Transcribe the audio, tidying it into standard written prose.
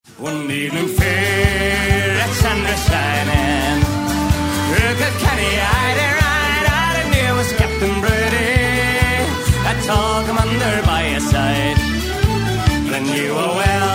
One evening fair, that sun was shining. Took a canny-eyed ride out and near was Captain Brady. I tall commander by his side. Then you were well